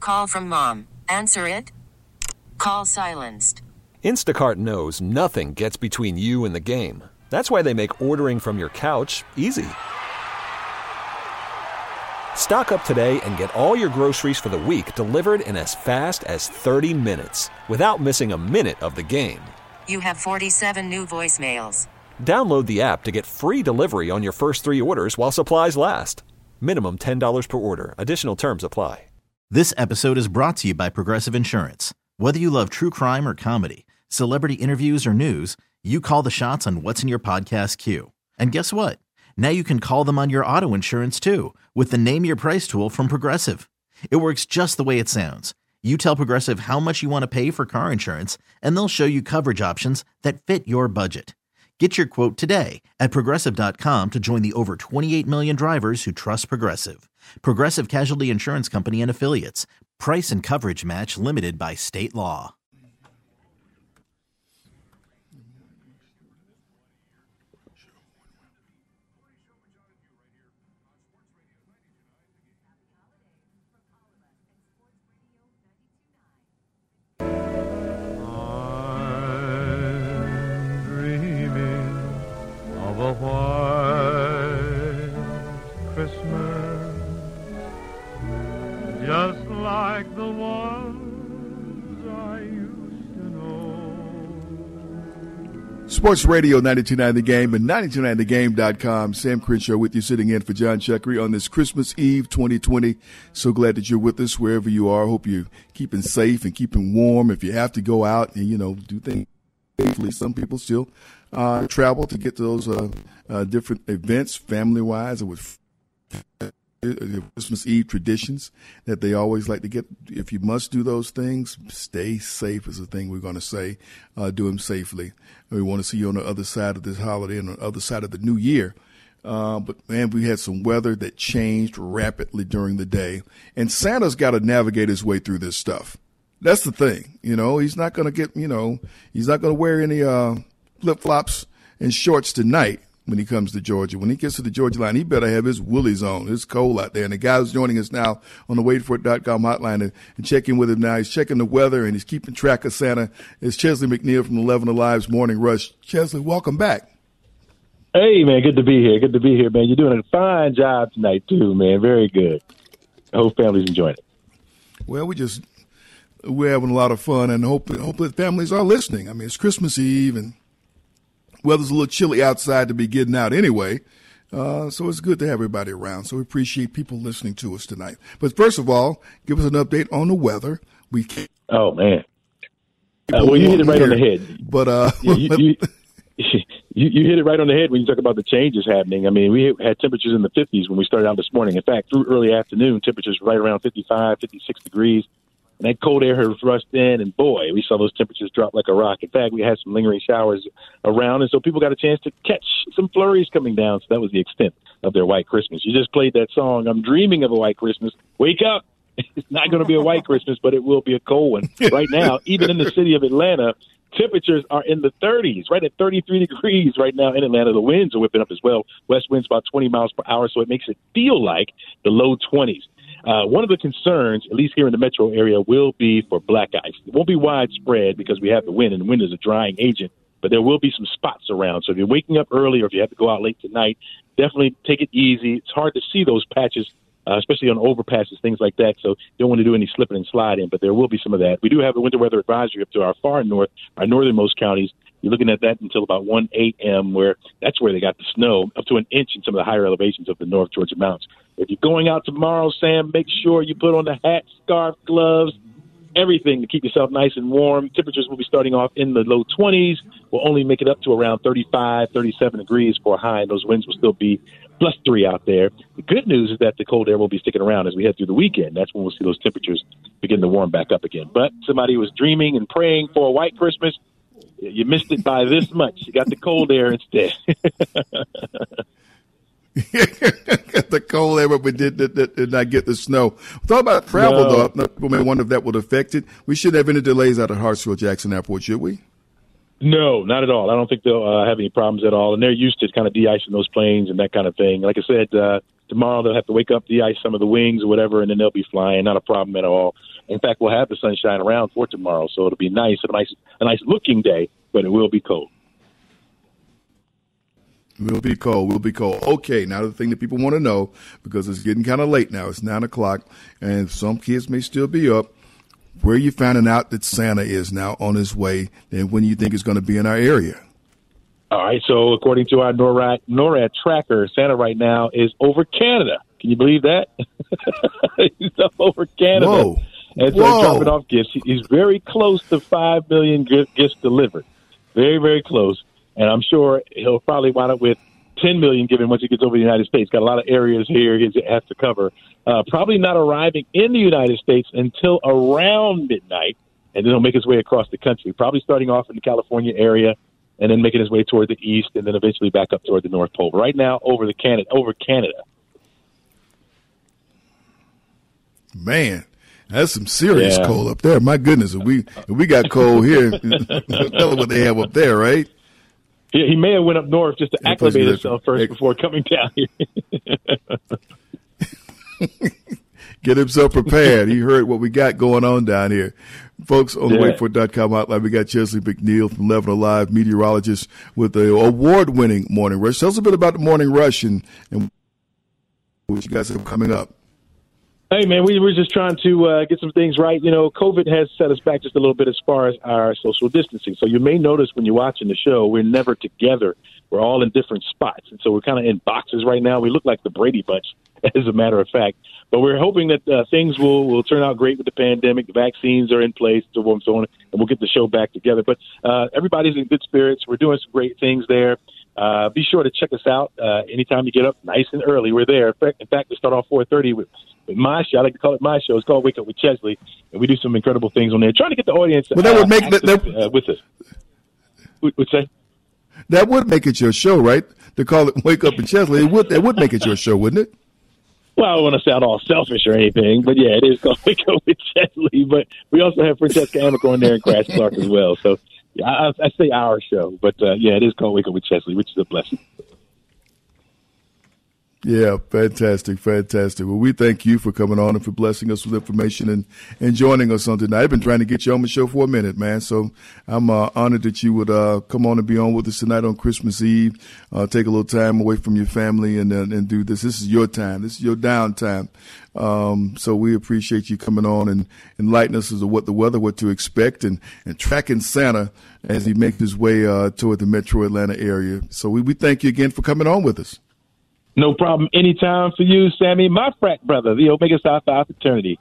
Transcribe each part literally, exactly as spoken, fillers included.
call from mom. Answer it. Call silenced. Instacart knows nothing gets between you and the game. That's why they make ordering from your couch easy. Stock up today and get all your groceries for the week delivered in as fast as thirty minutes without missing a minute of the game. You have forty-seven new voicemails. Download the app to get free delivery on your first three orders while supplies last. Minimum ten dollars per order. Additional terms apply. This episode is brought to you by Progressive Insurance. Whether you love true crime or comedy, celebrity interviews or news, you call the shots on what's in your podcast queue. And guess what? Now you can call them on your auto insurance too with the Name Your Price tool from Progressive. It works just the way it sounds. You tell Progressive how much you want to pay for car insurance, and they'll show you coverage options that fit your budget. Get your quote today at Progressive dot com to join the over twenty-eight million drivers who trust Progressive. Progressive Casualty Insurance Company and Affiliates. Price and coverage match limited by state law. A white Christmas, just like the ones I used to know. Sports Radio ninety-two point nine The Game and ninety-two point nine the game dot com. Sam Crenshaw with you, sitting in for John Chuckery on this Christmas Eve twenty twenty. So glad that you're with us wherever you are. Hope you're keeping safe and keeping warm. If you have to go out and, you know, do things safely, some people still Uh, travel to get to those uh, uh, different events, family-wise, or with uh, Christmas Eve traditions that they always like to get. If you must do those things, stay safe is the thing we're going to say. Uh, do them safely. We want to see you on the other side of this holiday and on the other side of the new year. Uh, but, man, we had some weather that changed rapidly during the day. And Santa's got to navigate his way through this stuff. That's the thing. You know, he's not going to get, you know, he's not going to wear any uh, – flip-flops and shorts tonight when he comes to Georgia. When he gets to the Georgia line, he better have his woolies on. It's cold out there. And the guy who's joining us now on the wait for it dot com hotline and, and checking with him now. He's checking the weather and he's keeping track of Santa. It's Chesley McNeil from eleven Alive's Morning Rush. Chesley, welcome back. Hey, man, good to be here. Good to be here, man. You're doing a fine job tonight, too, man. Very good. I hope families enjoying it. Well, we just we're having a lot of fun and hope, hope that families are listening. I mean, it's Christmas Eve and weather's a little chilly outside to be getting out anyway, uh, so it's good to have everybody around. So we appreciate people listening to us tonight. But first of all, give us an update on the weather. We can't oh man, uh, well you hit it right on the head. But uh, yeah, you, you, you, you hit it right on the head when you talk about the changes happening. I mean, we had temperatures in the fifties when we started out this morning. In fact, through early afternoon, temperatures right around fifty-five, fifty-six degrees. And that cold air has rushed in, and boy, we saw those temperatures drop like a rock. In fact, we had some lingering showers around, and so people got a chance to catch some flurries coming down. So that was the extent of their white Christmas. You just played that song, I'm Dreaming of a White Christmas. Wake up. It's not going to be a white Christmas, but it will be a cold one. Right now, even in the city of Atlanta, temperatures are in the thirties, right at thirty-three degrees right now in Atlanta. The winds are whipping up as well. West winds about twenty miles per hour, so it makes it feel like the low twenties. Uh, one of the concerns, at least here in the metro area, will be for black ice. It won't be widespread because we have the wind, and the wind is a drying agent, but there will be some spots around. So if you're waking up early or if you have to go out late tonight, definitely take it easy. It's hard to see those patches, uh, especially on overpasses, things like that, so you don't want to do any slipping and sliding, but there will be some of that. We do have a winter weather advisory up to our far north, our northernmost counties. You're looking at that until about one a.m., where that's where they got the snow, up to an inch in some of the higher elevations of the North Georgia mountains. If you're going out tomorrow, Sam, make sure you put on the hat, scarf, gloves, everything to keep yourself nice and warm. Temperatures will be starting off in the low twenties. We'll only make it up to around thirty-five, thirty-seven degrees for a high, and those winds will still be plus three out there. The good news is that the cold air will be sticking around as we head through the weekend. That's when we'll see those temperatures begin to warm back up again. But somebody was dreaming and praying for a white Christmas. You missed it by this much. You got the cold air instead. Got the cold air, but we did, did, did, did not get the snow. Talk about travel, no. though. People may wonder if that would affect it. We shouldn't have any delays out of Hartsfield-Jackson Airport, should we? No, not at all. I don't think they'll uh, have any problems at all. And they're used to kind of de-icing those planes and that kind of thing. Like I said, uh, Tomorrow they'll have to wake up, de-ice some of the wings or whatever, and then they'll be flying. Not a problem at all. In fact, we'll have the sunshine around for tomorrow, so it'll be nice, a nice, a nice looking day, but it will be cold. We'll be cold. We'll be cold. Okay, now the thing that people want to know, because it's getting kind of late now. It's nine o'clock, and some kids may still be up. Where are you finding out that Santa is now on his way, and when you think it's going to be in our area? All right, so according to our NORAD, NORAD tracker, Santa right now is over Canada. Can you believe that? He's up over Canada. Whoa. And so he's dropping off gifts. He's very close to five million gifts delivered. Very, very close. And I'm sure he'll probably wind up with ten million given once he gets over the United States. Got a lot of areas here he has to cover. Uh, probably not arriving in the United States until around midnight, and then he'll make his way across the country, probably starting off in the California area and then making his way toward the east and then eventually back up toward the North Pole. Right now, over the Canada, over Canada. Man, that's some serious Yeah. cold up there. My goodness, if we if we got cold here, tell them what they have up there, right? He, he may have went up north just to Yeah, acclimate please, himself first hey. before coming down here. Get himself prepared. He heard what we got going on down here. Folks, on the Yeah. wait for it dot com hotline, we got Chesley McNeil from eleven Alive, meteorologist with the award-winning Morning Rush. Tell us a bit about the Morning Rush and, and what you guys have coming up. Hey, man, we were just trying to uh, get some things right. You know, COVID has set us back just a little bit as far as our social distancing. So you may notice when you're watching the show, we're never together. We're all in different spots. And so we're kind of in boxes right now. We look like the Brady Bunch, as a matter of fact. But we're hoping that uh, things will, will turn out great with the pandemic. The vaccines are in place, so on and so on, and we'll get the show back together. But uh, everybody's in good spirits. We're doing some great things there. Uh, be sure to check us out uh, anytime you get up nice and early. We're there. In fact, in fact we start off four thirty with, with my show. I like to call it my show. It's called Wake Up with Chesley, and we do some incredible things on there. Trying to get the audience Well, that uh, would make active, that, that, uh, with us. What would say? that would make it your show, right? To call it Wake Up with Chesley, it would that would make it your show, wouldn't it? Well, I don't want to sound all selfish or anything, but yeah, it is called Wake Up with Chesley. But we also have Francesca Amico on there and Crash Clark as well. So yeah, I, I say our show, but uh, yeah, it is called Wake Up with Chesley, which is a blessing. Yeah, fantastic, fantastic. Well, we thank you for coming on and for blessing us with information and, and joining us on tonight. I've been trying to get you on the show for a minute, man. So I'm uh, honored that you would uh, come on and be on with us tonight on Christmas Eve. Uh, take a little time away from your family and uh, and do this. This is your time. This is your downtime. Um, so we appreciate you coming on and enlightening us as to what the weather, what to expect, and, and tracking Santa as he makes his way uh, toward the metro Atlanta area. So we, we thank you again for coming on with us. No problem. Anytime for you, Sammy, my frat brother, the Omega Psi Phi fraternity.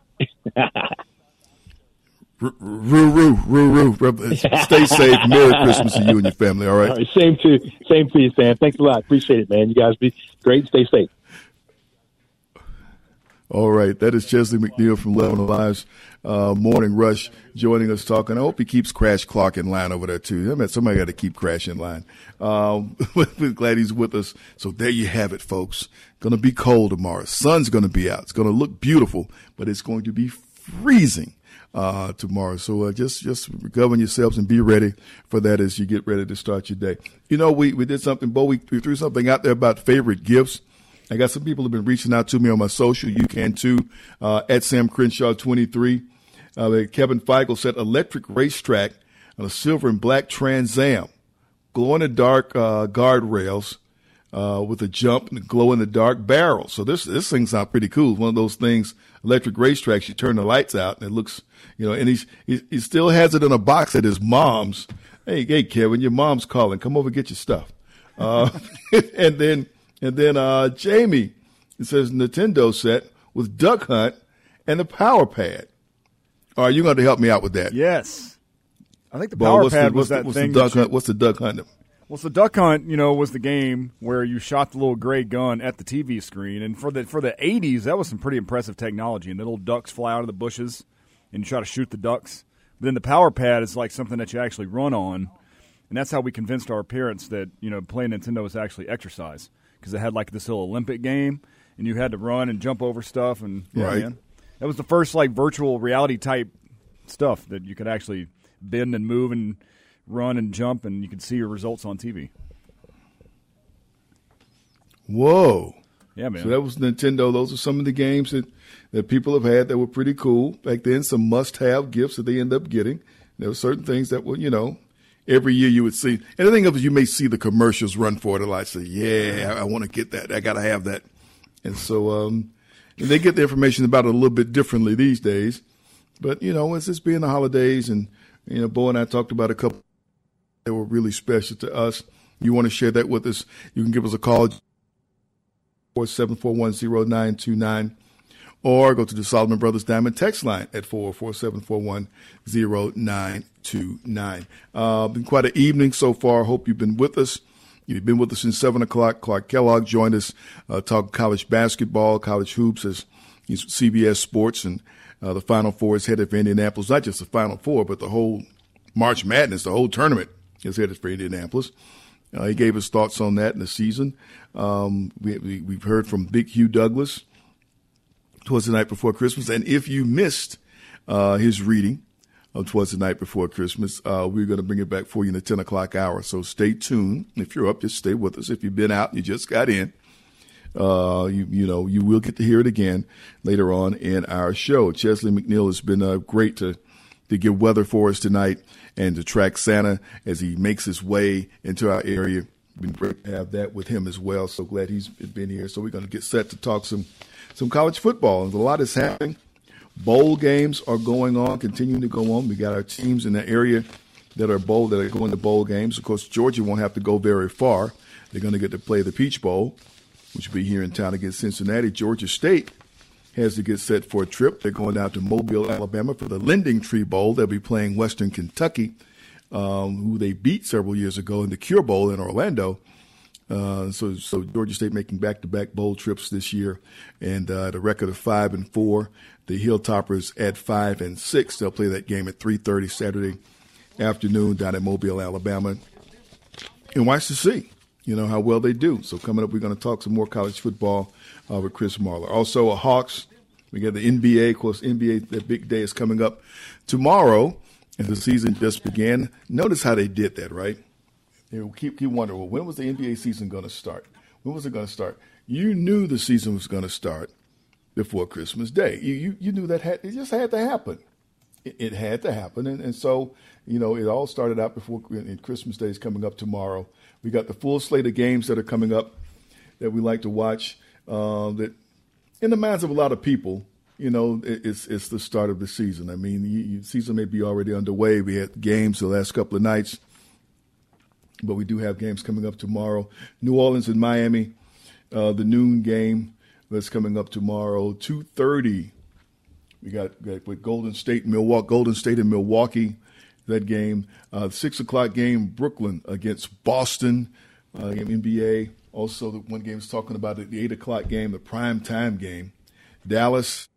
Roo, roo, roo, roo. Stay safe. Merry Christmas to you and your family, all right? All right, same to same to you, Sam. Thanks a lot. Appreciate it, man. You guys be great. Stay safe. All right. That is Chesley McNeil from eleven Alive's uh, Morning Rush joining us talking. I hope he keeps Crash Clark in line over there, too. I mean, somebody got to keep Crash in line. Um, we're glad he's with us. So there you have it, folks. Going to be cold tomorrow. Sun's going to be out. It's going to look beautiful, but it's going to be freezing uh, tomorrow. So uh, just just govern yourselves and be ready for that as you get ready to start your day. You know, we, we did something, Bo. We, we threw something out there about favorite gifts. I got some people who have been reaching out to me on my social. You can too, uh, at Sam Crenshaw twenty-three. Uh, Kevin Feigl said electric racetrack on a silver and black Trans Am, glow in the dark uh, guardrails uh, with a jump and a glow in the dark barrel. So this this thing sounds pretty cool. One of those things, electric racetracks. You turn the lights out and it looks, you know. And he's, he he still has it in a box at his mom's. Hey, hey, Kevin, your mom's calling. Come over and get your stuff. Uh, and then. And then uh, Jamie, it says Nintendo set with Duck Hunt and the Power Pad. All right, you're going to help me out with that. Yes. I think the Well, Power what's Pad the, was what's the, that what's thing. The duck that you, hunt? What's the Duck Hunt? well, so Duck Hunt, you know, was the game where you shot the little gray gun at the T V screen. And for the for the eighties, that was some pretty impressive technology. And the little ducks fly out of the bushes, and you try to shoot the ducks. But then the Power Pad is like something that you actually run on. And that's how we convinced our parents that, you know, playing Nintendo was actually exercise. Because it had like this little Olympic game, and you had to run and jump over stuff, and yeah, Right. man, that was the first like virtual reality type stuff that you could actually bend and move and run and jump, and you could see your results on T V. Whoa. Yeah, man. So that was Nintendo. Those are some of the games that, that people have had that were pretty cool back then. Some must-have gifts that they end up getting. There were certain things that were, you know, every year you would see. And the thing of it, you may see the commercials run for it a lot. Say, yeah, I, I want to get that. I got to have that. And so um, and they get the information about it a little bit differently these days. But, you know, it's just being the holidays. And, you know, Bo and I talked about a couple that were really special to us. You want to share that with us, you can give us a call, four seven four one zero nine two nine, or go to the Solomon Brothers Diamond text line at four four seven four one zero nine two nine. Uh, been quite an evening so far. Hope you've been with us. You've been with us since seven o'clock. Clark Kellogg joined us, uh, talking college basketball, college hoops as he's C B S Sports, and uh, the Final Four is headed for Indianapolis. Not just the Final Four, but the whole March Madness, the whole tournament is headed for Indianapolis. Uh, he gave us thoughts on that in the season. Um, we, we, we've heard from Big Hugh Douglas towards the night before Christmas. And if you missed uh, his reading of towards the night before Christmas, uh, we're going to bring it back for you in the ten o'clock hour. So stay tuned. If you're up, just stay with us. If you've been out and you just got in, uh, you, you know, you will get to hear it again later on in our show. Chesley McNeil has been uh, great to, to give weather for us tonight and to track Santa as he makes his way into our area. Been great to have that with him as well. So glad he's been here. So we're going to get set to talk some some college football. And a lot is happening. Bowl games are going on, continuing to go on. We got our teams in the area that are bowl that are going to bowl games. Of course, Georgia won't have to go very far. They're going to get to play the Peach Bowl, which will be here in town against Cincinnati. Georgia State has to get set for a trip. They're going down to Mobile, Alabama for the Lending Tree Bowl. They'll be playing Western Kentucky, um, who they beat several years ago in the Cure Bowl in Orlando. Uh, so, so Georgia State making back-to-back bowl trips this year, and uh, the record of five and four. The Hilltoppers at five and six. They'll play that game at three thirty Saturday afternoon down at Mobile, Alabama, and watch to see, you know, how well they do. So coming up, we're going to talk some more college football uh, with Chris Marlar. Also, a Hawks. We got the N B A. Of course, N B A, that big day is coming up tomorrow, and the season just began. Notice how they did that, right? They keep keep wondering, well, when was the N B A season going to start? When was it going to start? You knew the season was going to start before Christmas Day. You you, you knew that had, it just had to happen. It, it had to happen, and, and so you know it all started out before and Christmas Day is coming up tomorrow. We got the full slate of games that are coming up that we like to watch. Uh, that in the minds of a lot of people, you know, it, it's it's the start of the season. I mean, the season may be already underway. We had games the last couple of nights. But we do have games coming up tomorrow. New Orleans and Miami, uh, the noon game that's coming up tomorrow. two thirty, we got, got with Golden State, Milwaukee, Golden State and Milwaukee, that game. Uh, six o'clock game, Brooklyn against Boston, uh, N B A. Also, the one game is talking about it, the eight o'clock game, the prime time game. Dallas,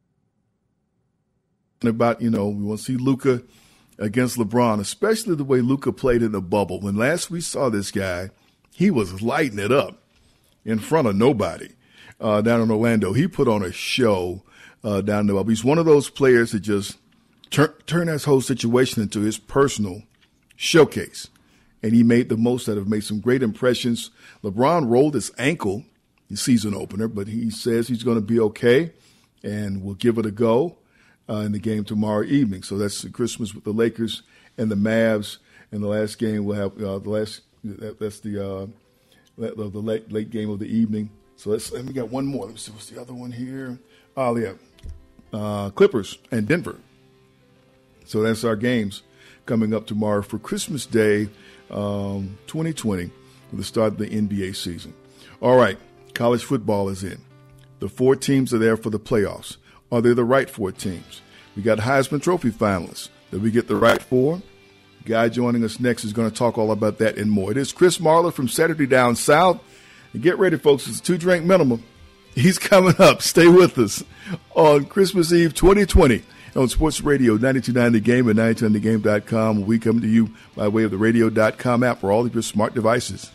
about, you know, we want to see Luka against LeBron, especially the way Luka played in the bubble. When last we saw this guy, he was lighting it up in front of nobody uh, down in Orlando. He put on a show uh, down in the bubble. He's one of those players that just turn, turn his whole situation into his personal showcase. And he made the most out of it, made some great impressions. LeBron rolled his ankle, his season opener, but he says he's going to be okay and will give it a go. Uh, in the game tomorrow evening. So that's Christmas with the Lakers and the Mavs. And the last game we'll have uh, the last that, that's the uh, the, the late late game of the evening. So let's let me got one more. Let me see what's the other one here. Oh yeah, uh, Clippers and Denver. So that's our games coming up tomorrow for Christmas Day, um, twenty twenty, with the start of the N B A season. All right, college football is in. The four teams are there for the playoffs. Are they the right four teams? We got Heisman Trophy finalists that we get the right four. Guy joining us next is going to talk all about that and more. It is Chris Marlar from Saturday Down South. And get ready, folks. It's a two-drink minimum. He's coming up. Stay with us on Christmas Eve twenty twenty on Sports Radio ninety-two point nine The Game and ninety-two point nine the game dot com. We come to you by way of the radio dot com app for all of your smart devices.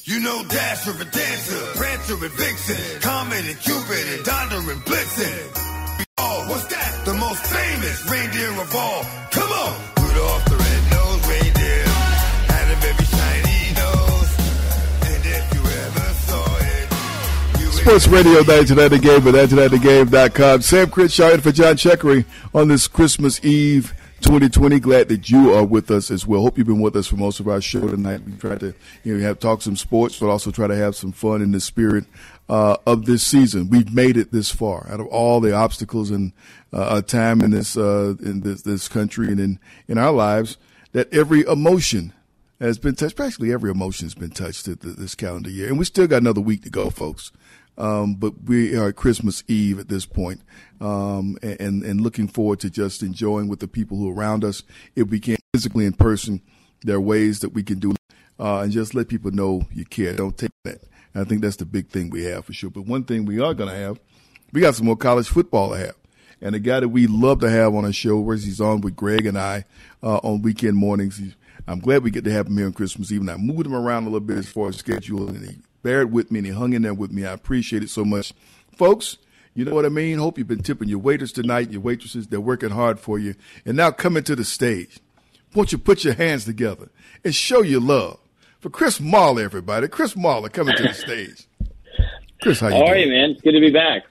You know Dasher and Dancer, Prancer and Vixen, Comet and Cupid and Donner and Blitzen. Oh, what's that? The most famous reindeer of all. Come on! Rudolph the red-nosed reindeer had a very shiny nose. And if you ever saw it, you Sports Radio ninety-two ninety Game at ninety-two ninety game dot com. Sam Crenshaw in for John Checkering on this Christmas Eve twenty twenty. Glad that you are with us as well. Hope you've been with us for most of our show tonight. We try to, you know, have talk some sports, but also try to have some fun in the spirit uh, of this season. We've made it this far out of all the obstacles and uh, time in this uh, in this this country and in in our lives. That every emotion has been touched. Practically every emotion has been touched this calendar year, and we still got another week to go, folks. Um, but we are at Christmas Eve at this point, um, and, and looking forward to just enjoying with the people who are around us. If we can't physically in person, there are ways that we can do, uh, and just let people know you care. Don't take that. And I think that's the big thing we have for sure. But one thing we are going to have, we got some more college football to have. And the guy that we love to have on our show, where he's on with Greg and I uh, on weekend mornings. He's, I'm glad we get to have him here on Christmas Eve. And I moved him around a little bit as far as schedule, and he bared with me, and he hung in there with me. I appreciate it so much. Folks, you know what I mean? Hope you've been tipping your waiters tonight, your waitresses. They're working hard for you. And now coming to the stage, won't you put your hands together and show your love for Chris Marler, everybody. Chris Marler coming to the stage. Chris, how you doing? How are you, man? Good to be back.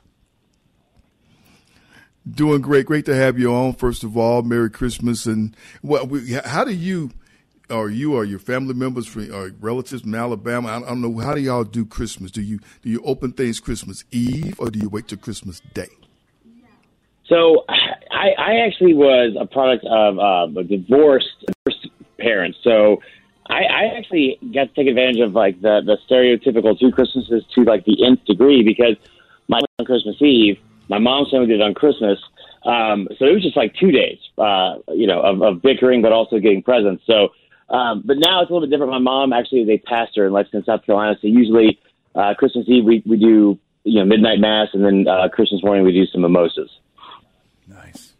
Doing great. Great to have you on, first of all. Merry Christmas. And what? We, how do you – or you or your family members from, or relatives from Alabama, I don't know, how do y'all do Christmas? Do you do you open things Christmas Eve, or do you wait till Christmas Day? So I, I actually was a product of uh, a divorced, divorced parents. So I, I actually got to take advantage of like the, the stereotypical two Christmases to like the nth degree, because my on Christmas Eve, my mom's family did it on Christmas. Um, so it was just like two days, uh, you know, of, of bickering, but also getting presents. So Um, but now it's a little bit different. My mom actually is a pastor in Lexington, South Carolina. So usually uh, Christmas Eve we, we do, you know, midnight mass, and then uh, Christmas morning we do some mimosas. Nice.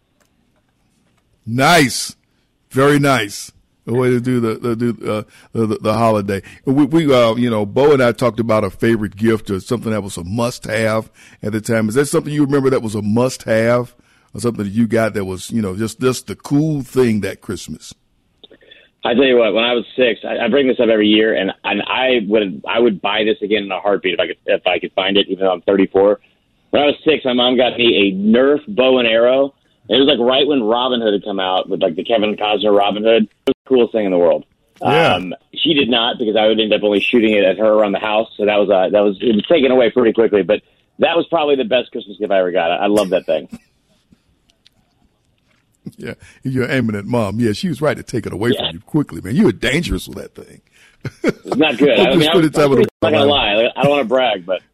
Nice. Very nice. The way to do the the do, uh, the, the holiday. We, we uh, you know, Bo and I talked about a favorite gift or something that was a must-have at the time. Is that something you remember that was a must-have, or something that you got that was, you know, just just the cool thing that Christmas? I tell you what, when I was six, I, I bring this up every year, and, and I would I would buy this again in a heartbeat if I could if I could find it, even though I'm thirty-four. When I was six, my mom got me a Nerf bow and arrow. It was like right when Robin Hood had come out with like the Kevin Costner Robin Hood. It was the coolest thing in the world. Yeah. Um, she did not, because I would end up only shooting it at her around the house. So that was uh, that was it was taken away pretty quickly. But that was probably the best Christmas gift I ever got. I, I love that thing. Yeah, you're aiming at mom. Yeah, she was right to take it away yeah. from you quickly, man. You were dangerous with that thing. It's not good. I mean, I was, I was not going to lie. I don't want to brag, but.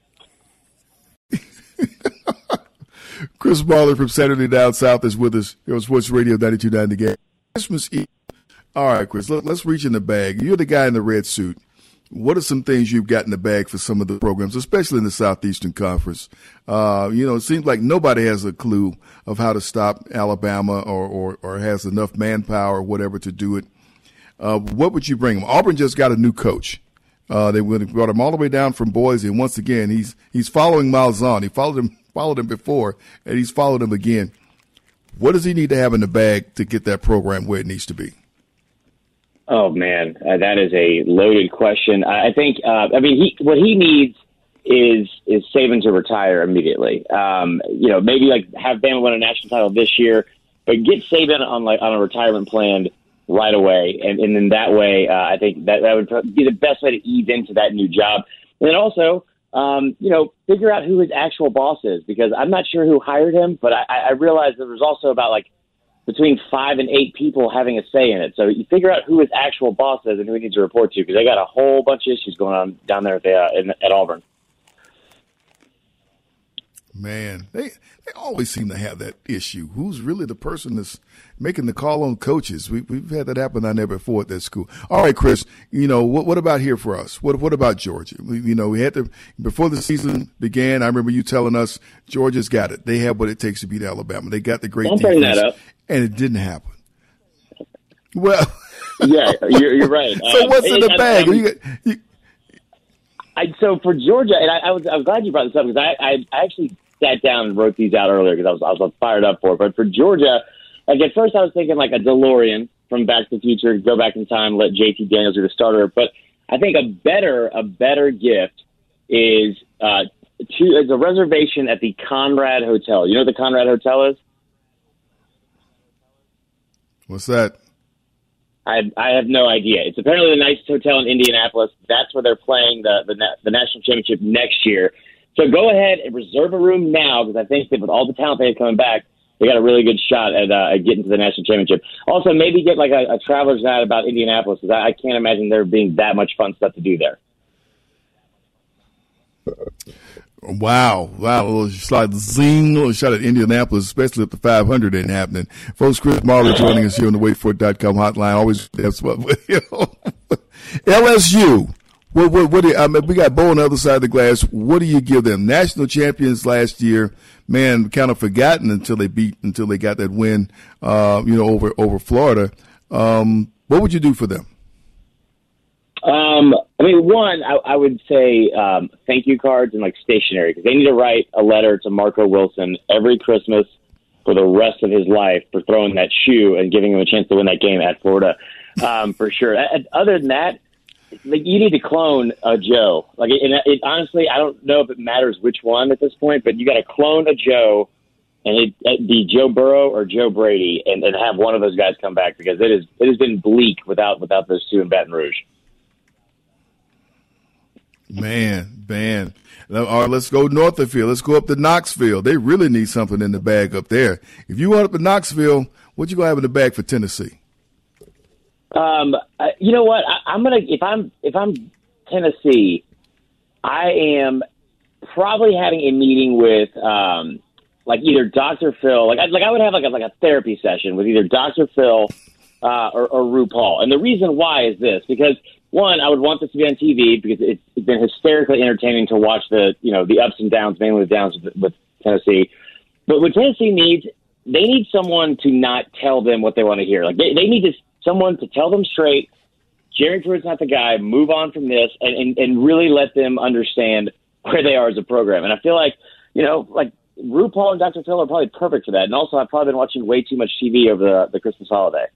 Chris Marler from Saturday Down South is with us here on Sports Radio ninety-two point nine The Game. Christmas Eve. All right, Chris, let, let's reach in the bag. You're the guy in the red suit. What are some things you've got in the bag for some of the programs, especially in the Southeastern Conference? Uh, you know, it seems like nobody has a clue of how to stop Alabama or, or, or has enough manpower or whatever to do it. Uh, what would you bring them? Auburn just got a new coach. Uh, they brought him all the way down from Boise, and once again, he's he's following Malzahn. He followed him followed him before, and he's followed him again. What does he need to have in the bag to get that program where it needs to be? Oh, man, uh, that is a loaded question. I think, uh, I mean, he, what he needs is is Saban to retire immediately. Um, you know, maybe like have Bama win a national title this year, but get Saban on like on a retirement plan right away, and, and in that way, uh, I think that that would be the best way to ease into that new job. And then also, um, you know, figure out who his actual boss is, because I'm not sure who hired him, but I, I realized there was also about like between five and eight people having a say in it. So you figure out who his actual boss is and who he needs to report to, because they got a whole bunch of issues going on down there at, the, uh, in, at Auburn. Man, they they always seem to have that issue. Who's really the person that's making the call on coaches? We, we've had that happen down there before at that school. All right, Chris, you know, what what about here for us? What what about Georgia? We, you know, we had to, before the season began, I remember you telling us Georgia's got it. They have what it takes to beat Alabama. They got the great Don't defense. bring that up. And it didn't happen. Well, yeah, you're, you're right. So um, what's in the I, bag? I, you got, you, I, so for Georgia, and I, I was I was glad you brought this up because I, I I actually sat down and wrote these out earlier because I was I was fired up for it. But for Georgia, like at first I was thinking like a DeLorean from Back to the Future, go back in time, let J T Daniels be the starter. But I think a better a better gift is uh, to, is a reservation at the Conrad Hotel. You know what the Conrad Hotel is? What's that? I I have no idea. It's apparently the nicest hotel in Indianapolis. That's where they're playing the the, the national championship next year. So go ahead and reserve a room now because I think that with all the talent they have coming back, they got a really good shot at, uh, at getting to the national championship. Also, maybe get like a, a traveler's guide about Indianapolis because I, I can't imagine there being that much fun stuff to do there. Wow. Wow. A little shot, zing, a little shot at Indianapolis, especially if the five hundred ain't happening. Folks, Chris Marler joining us here on the wait for it dot com hotline. Always, that's what, you know. L S U. What, what, what do you, I mean, we got Bo on the other side of the glass. What do you give them? National champions last year, man, kind of forgotten until they beat, until they got that win, uh, you know, over, over Florida. Um, what would you do for them? Um, I mean, one, I, I would say um, thank you cards and like stationery because they need to write a letter to Marco Wilson every Christmas for the rest of his life for throwing that shoe and giving him a chance to win that game at Florida, um, for sure. And other than that, like you need to clone a Joe. Like, it, it, honestly, I don't know if it matters which one at this point, but you got to clone a Joe, and it, it be Joe Burrow or Joe Brady, and, and have one of those guys come back because it is it has been bleak without without those two in Baton Rouge. Man, man. All right, let's go north of here. Let's go up to Knoxville. They really need something in the bag up there. If you want up to Knoxville, what you gonna have in the bag for Tennessee? Um, uh, you know what? I, I'm gonna if I'm if I'm Tennessee, I am probably having a meeting with um, like either Doctor Phil, like I, like I would have like a, like a therapy session with either Doctor Phil uh, or, or RuPaul. And the reason why is this because. One, I would want this to be on T V because it's, it's been hysterically entertaining to watch the, you know, the ups and downs, mainly the downs with, with Tennessee. But what Tennessee needs, they need someone to not tell them what they want to hear. Like they, they need to, someone to tell them straight, Jerry Pruitt's not the guy, move on from this, and, and, and really let them understand where they are as a program. And I feel like, you know, like RuPaul and Doctor Phil are probably perfect for that. And also, I've probably been watching way too much T V over the, the Christmas holiday.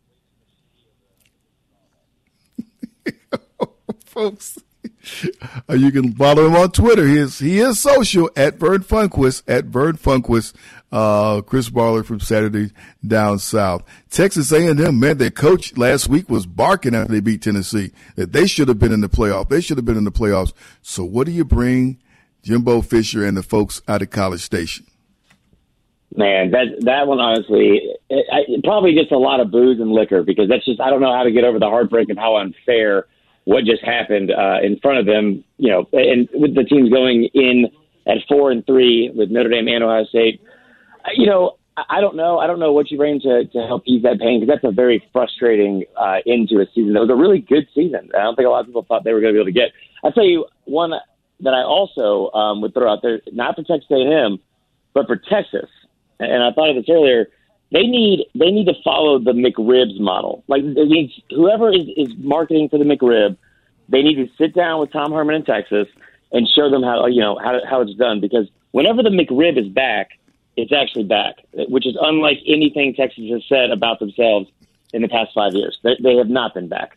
Folks, uh, you can follow him on Twitter. He is he is social at Vern Funquist at Vern Funquist. Uh, Chris Marler from Saturday Down South. Texas A and M, man, their coach last week was barking after they beat Tennessee that they should have been in the playoff. They should have been in the playoffs. So what do you bring Jimbo Fisher and the folks out of College Station? Man, that that one honestly, it, it, probably just a lot of booze and liquor because that's just I don't know how to get over the heartbreak of how unfair what just happened uh, in front of them, you know, and with the teams going in at four and three with Notre Dame and Ohio State, you know, I don't know. I don't know what you bring to, to help ease that pain because that's a very frustrating uh, end to a season. It was a really good season. I don't think a lot of people thought they were going to be able to get. I'll tell you one that I also um, would throw out there, not for Texas A and M, but for Texas. And I thought of this earlier. They need they need to follow the McRibs model. Like it means whoever is, is marketing for the McRib, they need to sit down with Tom Herman in Texas and show them how you know how how it's done. Because whenever the McRib is back, it's actually back, which is unlike anything Texas has said about themselves in the past five years. They, they have not been back.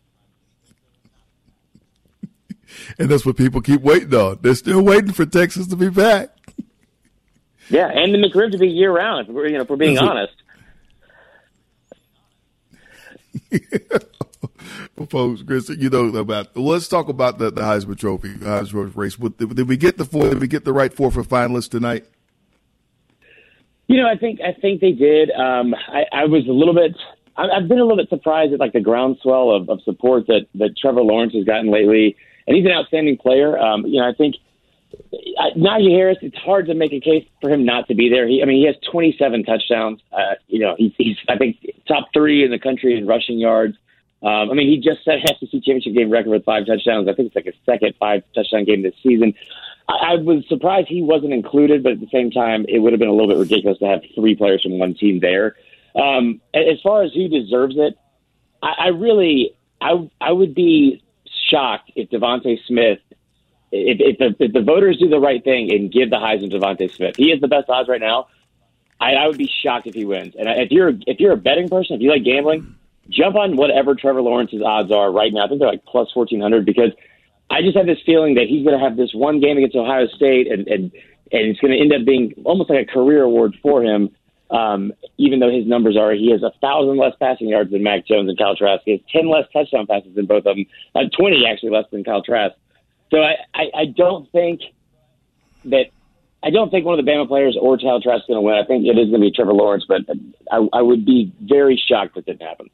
And that's what people keep waiting on. They're still waiting for Texas to be back. Yeah, and the McRib to be year round. If we're, you know, if we're being honest. Well, folks, Chris, you know about. Well, let's talk about the, the Heisman Trophy, Heisman Trophy race. Did we get the four? Did we get the right four for finalists tonight? You know, I think I think they did. Um, I, I was a little bit. I, I've been a little bit surprised at like the groundswell of, of support that that Trevor Lawrence has gotten lately, and he's an outstanding player. Um, you know, I think. Najee Harris, it's hard to make a case for him not to be there. He, I mean, he has twenty-seven touchdowns. Uh, you know, he's, he's, I think, top three in the country in rushing yards. Um, I mean, he just set S E C championship game record with five touchdowns. I think it's like his second five touchdown game this season. I, I was surprised he wasn't included, but at the same time, it would have been a little bit ridiculous to have three players from one team there. Um, as far as who deserves it, I, I really, I, I would be shocked if Devontae Smith if, if, the, if the voters do the right thing and give the Heisman to Devontae Smith, he is the best odds right now. I, I would be shocked if he wins. And if you're if you're a betting person, if you like gambling, jump on whatever Trevor Lawrence's odds are right now. I think they're like plus fourteen hundred because I just have this feeling that he's going to have this one game against Ohio State, and and, and it's going to end up being almost like a career award for him. Um, even though his numbers are, he has a thousand less passing yards than Mac Jones and Kyle Trask. He has ten less touchdown passes than both of them. Uh, twenty actually less than Kyle Trask. So I, I, I don't think that. I don't think one of the Bama players or Kyle Trask is going to win. I think it is going to be Trevor Lawrence, but I, I would be very shocked if it didn't happen.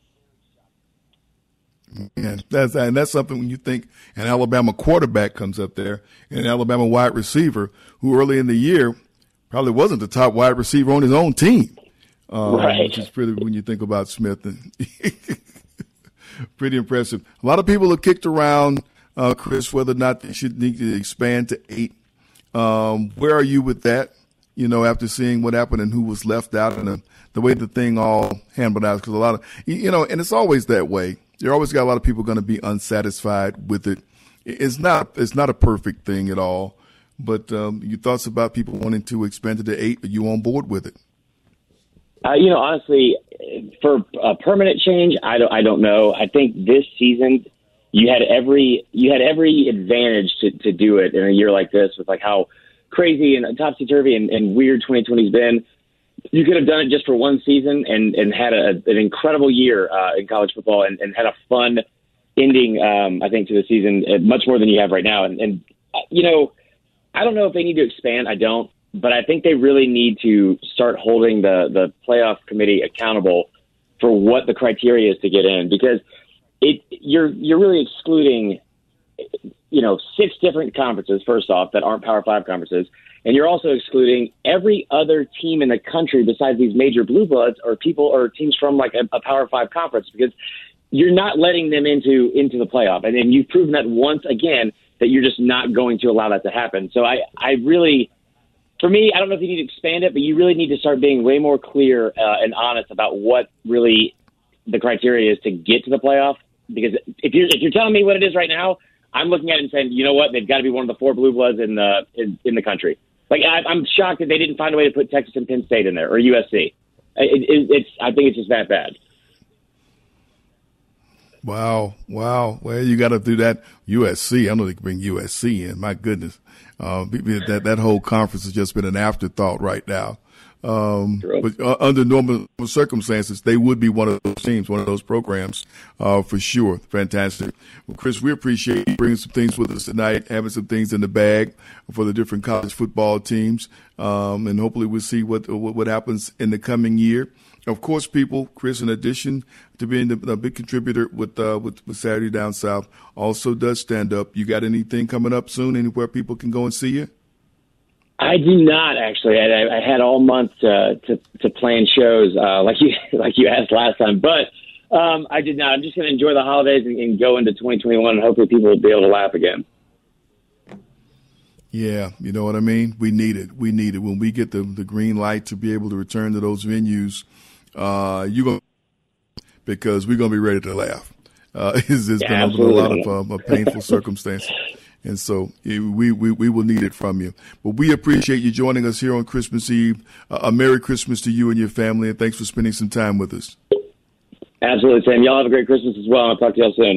Yeah, that's and that's something when you think an Alabama quarterback comes up there and an Alabama wide receiver who early in the year probably wasn't the top wide receiver on his own team, um, right. which is pretty when you think about Smith. And pretty impressive. A lot of people have kicked around, uh, Chris, whether or not they should need to expand to eight. Um, where are you with that? You know, after seeing what happened and who was left out and the, the way the thing all handled out, because a lot of, you know, and it's always that way. You're always got a lot of people going to be unsatisfied with it. It's not, it's not a perfect thing at all. But um, your thoughts about people wanting to expand it to eight? Are you on board with it? Uh, you know, honestly, for a permanent change, I don't, I don't know. I think this season you had every you had every advantage to, to do it in a year like this, with like how crazy and topsy turvy and, and weird twenty twenty's been. You could have done it just for one season and, and had a, an incredible year uh, in college football and, and had a fun ending, um, I think, to the season, uh, much more than you have right now. And, and you know, I don't know if they need to expand. I don't. But I think they really need to start holding the, the playoff committee accountable for what the criteria is to get in, because it you're you're really excluding, you know, six different conferences, first off, that aren't Power Five conferences. And you're also excluding every other team in the country besides these major blue bloods or people or teams from like a, a Power Five conference, because you're not letting them into into the playoff. And then you've proven that once again that you're just not going to allow that to happen. So I, I really, for me, I don't know if you need to expand it, but you really need to start being way more clear uh, and honest about what really the criteria is to get to the playoff. Because if you're if you're telling me what it is right now, I'm looking at it and saying, you know what, they've got to be one of the four blue bloods in the in, in the country. Like I, I'm shocked that they didn't find a way to put Texas and Penn State in there, or U S C. It, it, it's I think it's just that bad. Wow, wow. Well, you got to do that. U S C, I know they can bring U S C in. My goodness, uh, that that whole conference has just been an afterthought right now. Um, but uh, under normal circumstances, they would be one of those teams, one of those programs, uh, for sure. Fantastic. Well, Chris, we appreciate you bringing some things with us tonight, having some things in the bag for the different college football teams. Um, and hopefully we'll see what, what, what happens in the coming year. Of course, people, Chris, in addition to being the, a big contributor with, uh, with, with Saturday Down South, also does stand up. You got anything coming up soon? Anywhere people can go and see you? I do not actually. I, I had all month to to, to plan shows uh, like you like you asked last time, but um, I did not. I'm just going to enjoy the holidays and, and go into twenty twenty-one, and hopefully people will be able to laugh again. Yeah, you know what I mean? We need it. We need it. When we get the, the green light to be able to return to those venues, uh, you're going to, because we're going to be ready to laugh. Uh, it's, it's yeah, been a, a lot of um, a painful circumstances. And so we, we, we will need it from you. But we appreciate you joining us here on Christmas Eve. Uh, a Merry Christmas to you and your family, and thanks for spending some time with us. Absolutely, Sam. Y'all have a great Christmas as well. I'll talk to y'all soon.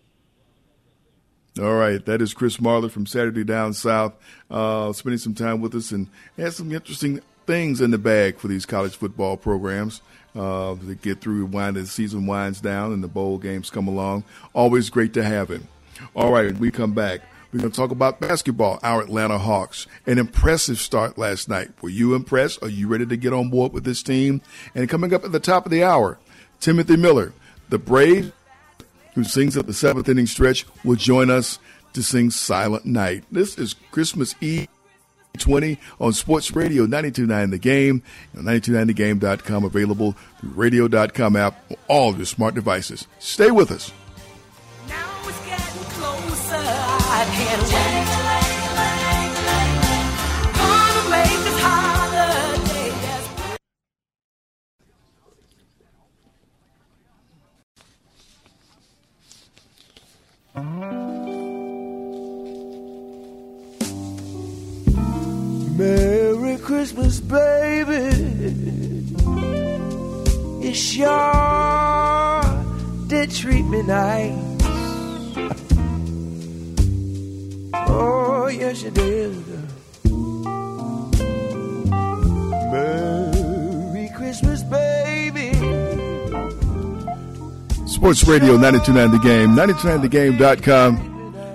All right. That is Chris Marler from Saturday Down South, uh, spending some time with us, and has some interesting things in the bag for these college football programs uh, to get through when the season winds down and the bowl games come along. Always great to have him. All right. When we come back, we're going to talk about basketball, our Atlanta Hawks. An impressive start last night. Were you impressed? Are you ready to get on board with this team? And coming up at the top of the hour, Timothy Miller, the Brave, who sings at the seventh inning stretch, will join us to sing Silent Night. This is Christmas Eve twenty on Sports Radio ninety-two point nine The Game, and ninety-two point nine the game dot com, available through radio dot com app on all of your smart devices. Stay with us. Now it's getting closer. I can't wait. Gonna make this holiday as Christmas, baby, you sure did treat me nice. Oh, yes, you did. Merry Christmas, baby. Sports Radio ninety-two point nine The Game, ninety-two point nine the game dot com.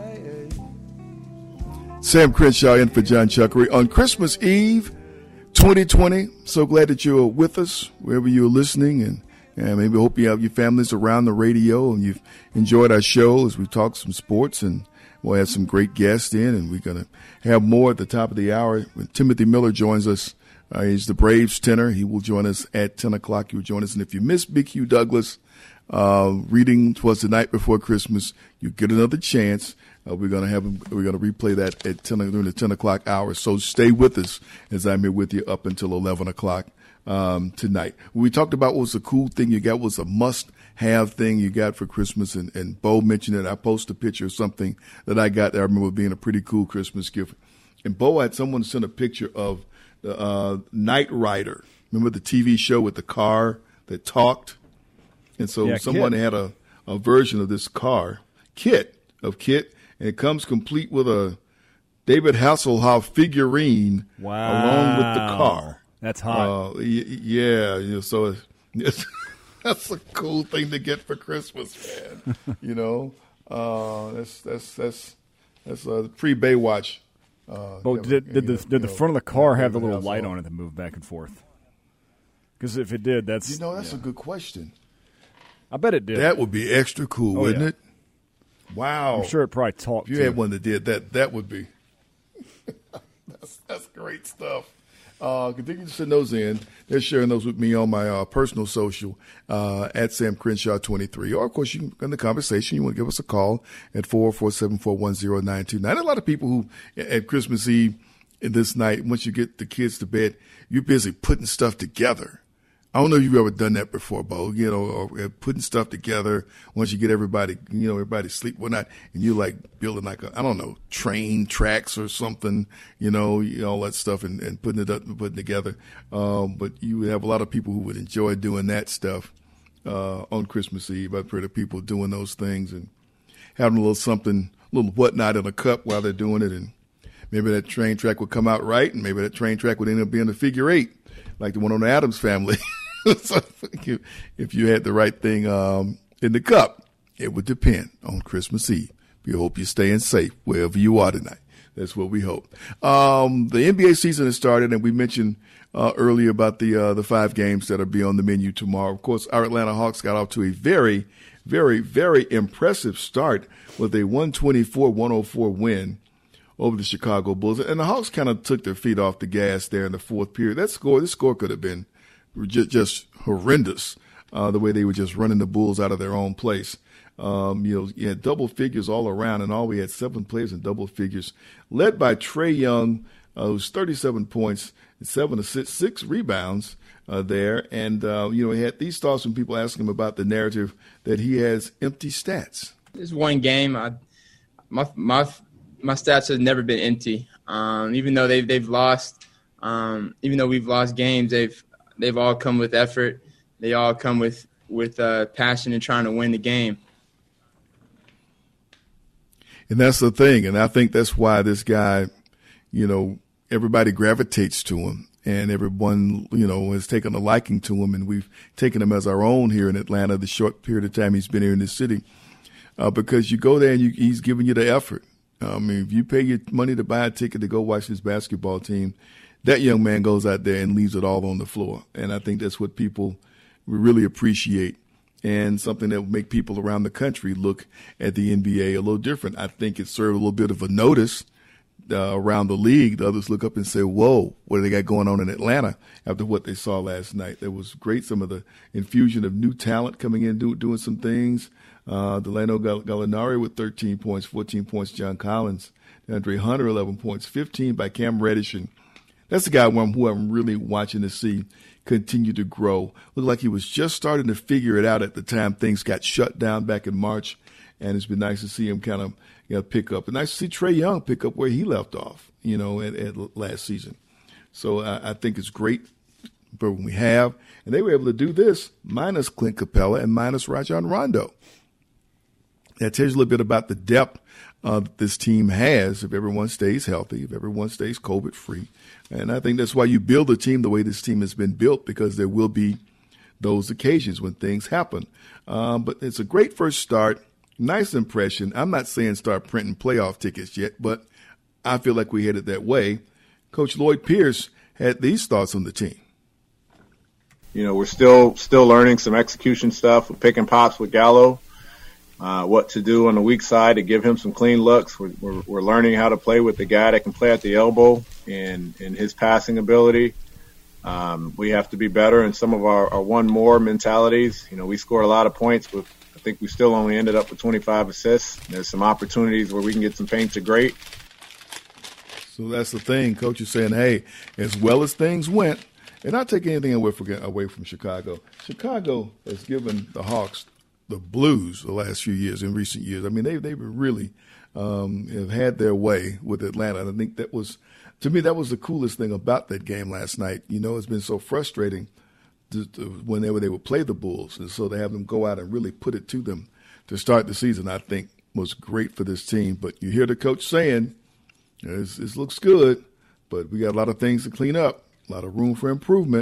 Sam Crenshaw in for John Chuckery on Christmas Eve twenty twenty. So glad that you're with us wherever you're listening, and, and maybe hope you have your families around the radio and you've enjoyed our show as we talk some sports, and we'll have some great guests in, and we're going to have more at the top of the hour when Timothy Miller joins us. Uh, he's the Braves tenor. He will join us at ten o'clock. He will join us. And if you missed Big Hugh Douglas uh, reading Twas the Night Before Christmas, you get another chance. Uh, we're going to have him, we're going to replay that at ten during the ten o'clock hour. So stay with us as I'm here with you up until eleven o'clock um, tonight. We talked about what was a cool thing you got, was a must-have thing you got for Christmas, and, and Bo mentioned it. I posted a picture of something that I got that I remember being a pretty cool Christmas gift. And Bo had someone send a picture of the uh, Knight Rider. Remember the T V show with the car that talked? And so yeah, someone Kit. had a, a version of this car, Kit, of Kit. And it comes complete with a David Hasselhoff figurine wow. along with the car. That's hot. Uh, y- yeah, you know, so it's, that's a cool thing to get for Christmas, man. You know, uh, that's that's that's that's uh, pre Baywatch. Uh, oh, did, did the did the front of the car have the little light on it that moved back and forth? Because if it did, that's you know that's yeah. a good question. I bet it did. That would be extra cool, oh, wouldn't yeah. it? Wow. I'm sure it probably talked If you to had it. one that did that, that would be that's, that's great stuff. Uh, continue to send those in. They're sharing those with me on my uh, personal social uh, at Sam Crenshaw twenty-three. Or, of course, you can, in the conversation, you want to give us a call at four four seven, four one zero, nine two nine. A lot of people who, at Christmas Eve this night, once you get the kids to bed, you're busy putting stuff together. I don't know if you've ever done that before, Bo, you know, or putting stuff together once you get everybody, you know, everybody sleep one night, and you're like building like a, I don't know, train tracks or something, you know, all that stuff, and, and putting it up and putting it together. Um, but you have a lot of people who would enjoy doing that stuff uh, on Christmas Eve. I've heard of people doing those things and having a little something, a little whatnot in a cup while they're doing it, and maybe that train track would come out right, and maybe that train track would end up being a figure eight, like the one on the Addams Family. So if, if you had the right thing um, in the cup, it would depend on Christmas Eve. We hope you're staying safe wherever you are tonight. That's what we hope. Um, the N B A season has started, and we mentioned uh, earlier about the uh, the five games that will be on the menu tomorrow. Of course, our Atlanta Hawks got off to a very, very, very impressive start with a one twenty-four one oh four win over the Chicago Bulls. And the Hawks kind of took their feet off the gas there in the fourth period. That score, this score could have been just, just horrendous, uh, the way they were just running the Bulls out of their own place. Um, you know, you had double figures all around, and all we had seven players in double figures, led by Trae Young, uh, who's thirty-seven points, seven assists, six rebounds uh, there. And, uh, you know, he had these thoughts when people ask him about the narrative that he has empty stats. This one game, I, my my my stats have never been empty. Um, even though they've they've lost, um, even though we've lost games, they've they've all come with effort. They all come with with uh, passion and trying to win the game. And that's the thing, and I think that's why this guy, you know, everybody gravitates to him, and everyone, you know, has taken a liking to him, and we've taken him as our own here in Atlanta the short period of time he's been here in this city, uh, because you go there and you, he's giving you the effort. I mean, if you pay your money to buy a ticket to go watch this basketball team, that young man goes out there and leaves it all on the floor, and I think that's what people really appreciate. And something that will make people around the country look at the N B A a little different. I think it served a little bit of a notice uh, around the league. The others look up and say, whoa, what do they got going on in Atlanta after what they saw last night? That was great. Some of the infusion of new talent coming in, do, doing some things. Uh, Delano Gallinari with thirteen points, fourteen points, John Collins. DeAndre Hunter, eleven points, fifteen by Cam Reddish. And that's the guy who I'm, who I'm really watching to see continue to grow. Looked like he was just starting to figure it out at the time things got shut down back in March, and it's been nice to see him kind of, you know, pick up. And nice to see Trae Young pick up where he left off, you know, at, at last season. So I, I think it's great for when we have. And they were able to do this minus Clint Capella and minus Rajon Rondo. That tells you a little bit about the depth uh, this team has if everyone stays healthy, if everyone stays COVID-free. And I think that's why you build a team the way this team has been built, because there will be those occasions when things happen. Um, but it's a great first start, nice impression. I'm not saying start printing playoff tickets yet, but I feel like we headed that way. Coach Lloyd Pierce had these thoughts on the team. You know, we're still still learning some execution stuff. We're picking pops with Gallo, uh, what to do on the weak side to give him some clean looks. We're, we're, we're learning how to play with the guy that can play at the elbow and, and his passing ability. Um, we have to be better in some of our, our one more mentalities. You know, we score a lot of points, but I think we still only ended up with twenty-five assists. There's some opportunities where we can get some paint to great. So that's the thing. Coach is saying, hey, as well as things went, and not take anything away from, away from Chicago. Chicago has given the Hawks the blues the last few years, in recent years. I mean, they they really um, have had their way with Atlanta. And I think that was, to me, that was the coolest thing about that game last night. You know, it's been so frustrating to, to, whenever they would play the Bulls. And so to have them go out and really put it to them to start the season, I think was great for this team. But you hear the coach saying, it looks good, but we got a lot of things to clean up. A lot of room for improvement.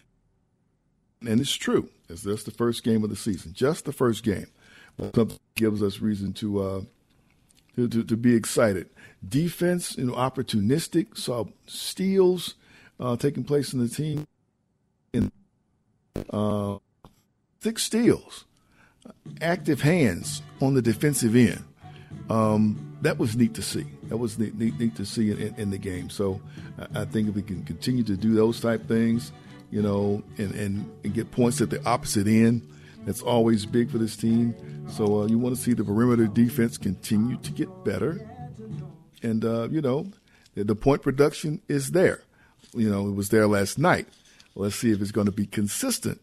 And it's true. It's just the first game of the season, just the first game. Something gives us reason to, uh, to, to to be excited. Defense, you know, opportunistic, saw steals uh, taking place in the team. In uh, six steals, active hands on the defensive end. Um, that was neat to see. That was neat, neat, neat to see in, in the game. So I, I think if we can continue to do those type things, you know, and, and, and get points at the opposite end, that's always big for this team. So uh, you want to see the perimeter defense continue to get better. And, uh, you know, the, the point production is there. You know, it was there last night. Let's see if it's going to be consistent.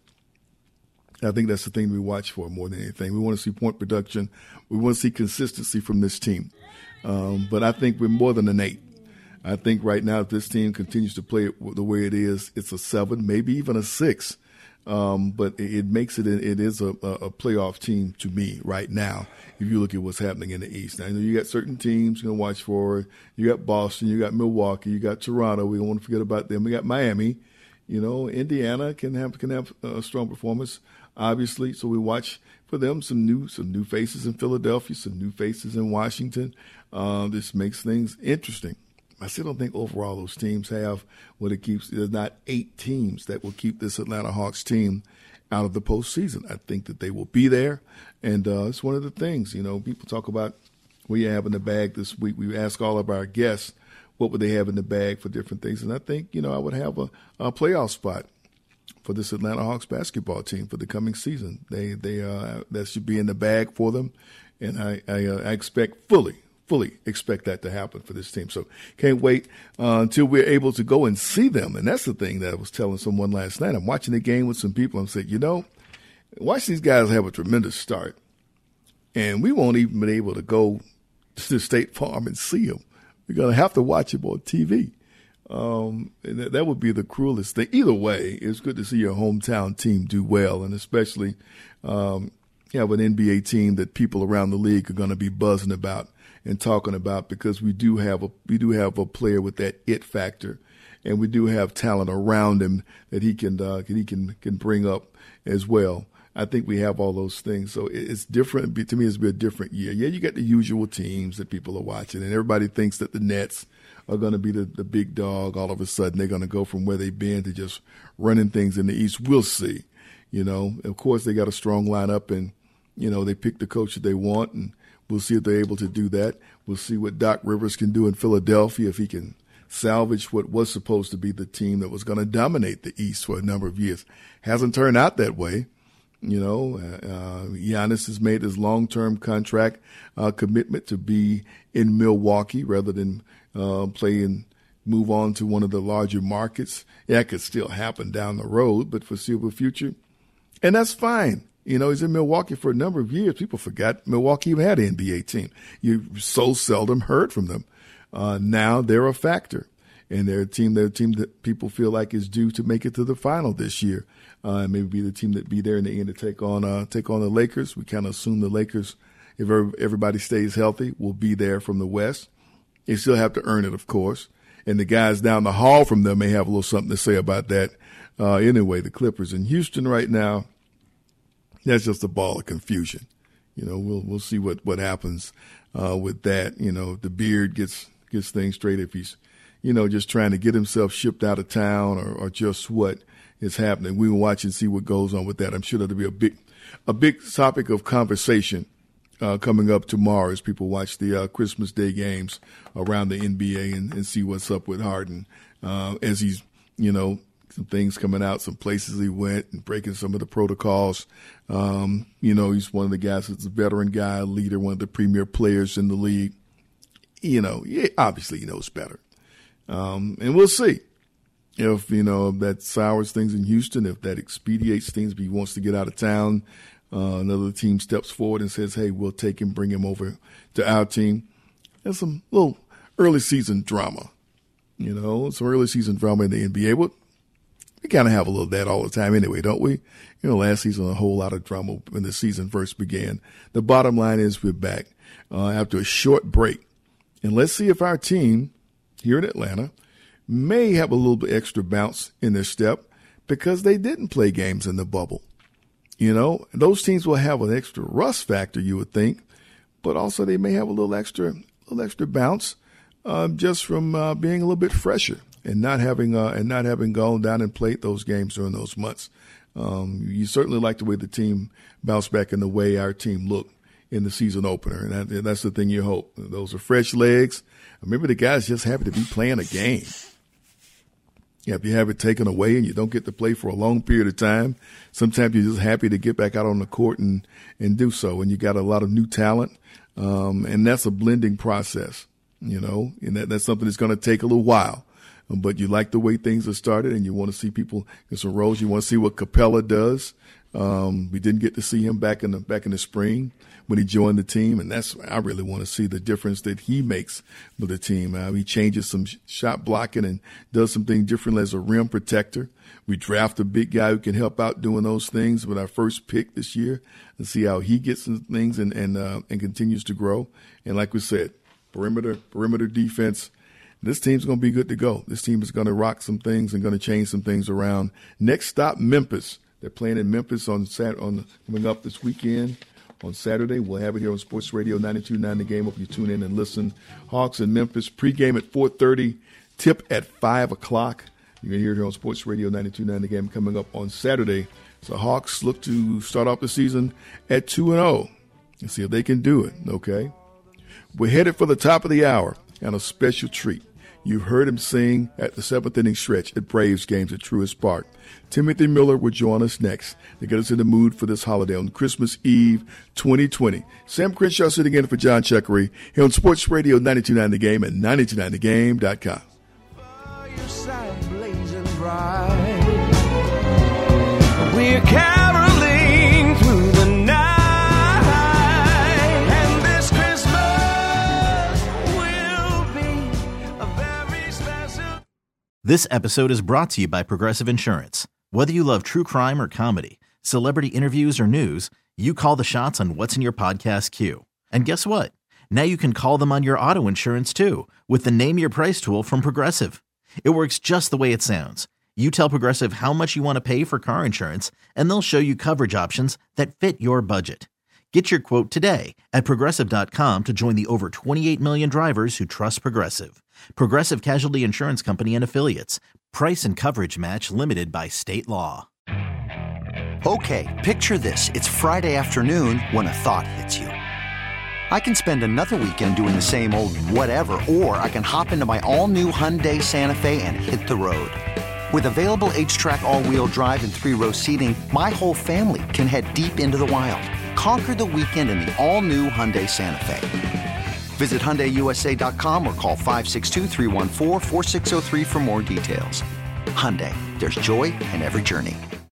I think that's the thing we watch for more than anything. We want to see point production. We want to see consistency from this team. Um, but I think we're more than an eight. I think right now, if this team continues to play it the way it is, it's a seven, maybe even a six. Um, but it, it makes it, it is a, a playoff team to me right now, if you look at what's happening in the East. Now, you know, you got certain teams you're going to watch for. You got Boston, you got Milwaukee, you got Toronto. We don't want to forget about them. We got Miami. You know, Indiana can have can have a strong performance, obviously. So we watch for them some new some new faces in Philadelphia, some new faces in Washington. Uh, this makes things interesting. I still don't think overall those teams have what it keeps. There's not eight teams that will keep this Atlanta Hawks team out of the postseason. I think that they will be there, and uh, it's one of the things. You know, people talk about what you have in the bag this week. We ask all of our guests, what would they have in the bag for different things? And I think, you know, I would have a, a playoff spot for this Atlanta Hawks basketball team for the coming season. They, they, uh, that should be in the bag for them. And I, I, uh, I expect fully, fully expect that to happen for this team. So can't wait uh, until we're able to go and see them. And that's the thing that I was telling someone last night. I'm watching the game with some people and said, you know, watch these guys have a tremendous start. And we won't even be able to go to State Farm and see them. We're going to have to watch it on T V. Um, and that, that would be the cruelest thing. Either way, it's good to see your hometown team do well, and especially um, you have an N B A team that people around the league are going to be buzzing about and talking about, because we do have a we do have a player with that it factor, and we do have talent around him that he can uh, he can can bring up as well. I think we have all those things. So it's different. To me, it's been a different year. Yeah, you got the usual teams that people are watching, and everybody thinks that the Nets are going to be the, the big dog. All of a sudden, they're going to go from where they've been to just running things in the East. We'll see. You know, of course, they got a strong lineup, and, you know, they pick the coach that they want, and we'll see if they're able to do that. We'll see what Doc Rivers can do in Philadelphia, if he can salvage what was supposed to be the team that was going to dominate the East for a number of years. Hasn't turned out that way. You know, uh, Giannis has made his long-term contract uh, commitment to be in Milwaukee rather than uh, play and move on to one of the larger markets. Yeah, it could still happen down the road, but foreseeable future. And that's fine. You know, he's in Milwaukee for a number of years. People forgot Milwaukee even had an N B A team. You so seldom heard from them. Uh, now they're a factor. and they're a team, they're a team that people feel like is due to make it to the final this year. Uh, maybe be the team that be there in the end to take on uh, take on the Lakers. We kind of assume the Lakers, if everybody stays healthy, will be there from the West. They still have to earn it, of course. And the guys down the hall from them may have a little something to say about that. Uh, anyway, the Clippers in Houston right now, that's just a ball of confusion. You know, we'll we'll see what what happens uh, with that. You know, if the Beard gets gets things straight, if he's, you know, just trying to get himself shipped out of town, or, or just what is happening. We will watch and see what goes on with that. I'm sure that'll be a big a big topic of conversation uh, coming up tomorrow as people watch the uh, Christmas Day games around the N B A and, and see what's up with Harden uh, as he's, you know, some things coming out, some places he went and breaking some of the protocols. Um, you know, he's one of the guys that's a veteran guy, a leader, one of the premier players in the league. You know, yeah, obviously he knows better. Um, and we'll see if, you know, that sours things in Houston, if that expedites things, if he wants to get out of town. Uh, another team steps forward and says, hey, we'll take him, bring him over to our team. There's some little early season drama, you know, some early season drama in the N B A. But we kind of have a little of that all the time anyway, don't we? You know, last season, a whole lot of drama when the season first began. The bottom line is we're back uh, after a short break. And let's see if our team here in Atlanta may have a little bit extra bounce in their step because they didn't play games in the bubble. You know, those teams will have an extra rust factor, you would think, but also they may have a little extra, little extra bounce uh, just from uh, being a little bit fresher. And not having uh, and not having gone down and played those games during those months. Um, you certainly like the way the team bounced back and the way our team looked in the season opener. And, that, and that's the thing you hope. Those are fresh legs. Remember, the guys just happy to be playing a game. Yeah, if you have it taken away and you don't get to play for a long period of time, sometimes you're just happy to get back out on the court and, and do so. And you got a lot of new talent, um, and that's a blending process, you know, and that, that's something that's going to take a little while. But you like the way things are started, and you want to see people in some roles. You want to see what Capella does. Um, we didn't get to see him back in the back in the spring when he joined the team, and that's I really want to see the difference that he makes with the team. Uh, he changes some sh- shot blocking and does something different as a rim protector. We draft a big guy who can help out doing those things with our first pick this year, and see how he gets some things and and uh, and continues to grow. And like we said, perimeter perimeter defense. This team's going to be good to go. This team is going to rock some things and going to change some things around. Next stop, Memphis. They're playing in Memphis on Sat on coming up this weekend on Saturday. We'll have it here on Sports Radio ninety-two point nine The Game. Hope you tune in and listen. Hawks in Memphis pregame at four thirty. Tip at five o'clock. You can hear it here on Sports Radio ninety-two point nine The Game coming up on Saturday. So Hawks look to start off the season at two and oh and see if they can do it. Okay, we're headed for the top of the hour and a special treat. You've heard him sing at the seventh inning stretch at Braves games at Truist Park. Timothy Miller will join us next to get us in the mood for this holiday on Christmas Eve twenty twenty. Sam Crenshaw sitting in for John Chuckery here on Sports Radio ninety-two point nine The Game and ninety-two point nine the game dot com. We're caroling through the night. This episode is brought to you by Progressive Insurance. Whether you love true crime or comedy, celebrity interviews or news, you call the shots on what's in your podcast queue. And guess what? Now you can call them on your auto insurance too with the Name Your Price tool from Progressive. It works just the way it sounds. You tell Progressive how much you want to pay for car insurance, and they'll show you coverage options that fit your budget. Get your quote today at Progressive dot com to join the over twenty-eight million drivers who trust Progressive. Progressive Casualty Insurance Company and Affiliates. Price and coverage match limited by state law. Okay, picture this. It's Friday afternoon when a thought hits you. I can spend another weekend doing the same old whatever, or I can hop into my all-new Hyundai Santa Fe and hit the road. With available H-Track all-wheel drive and three-row seating, my whole family can head deep into the wild. Conquer the weekend in the all-new Hyundai Santa Fe. Visit Hyundai U S A dot com or call five six two, three one four, four six zero three for more details. Hyundai, there's joy in every journey.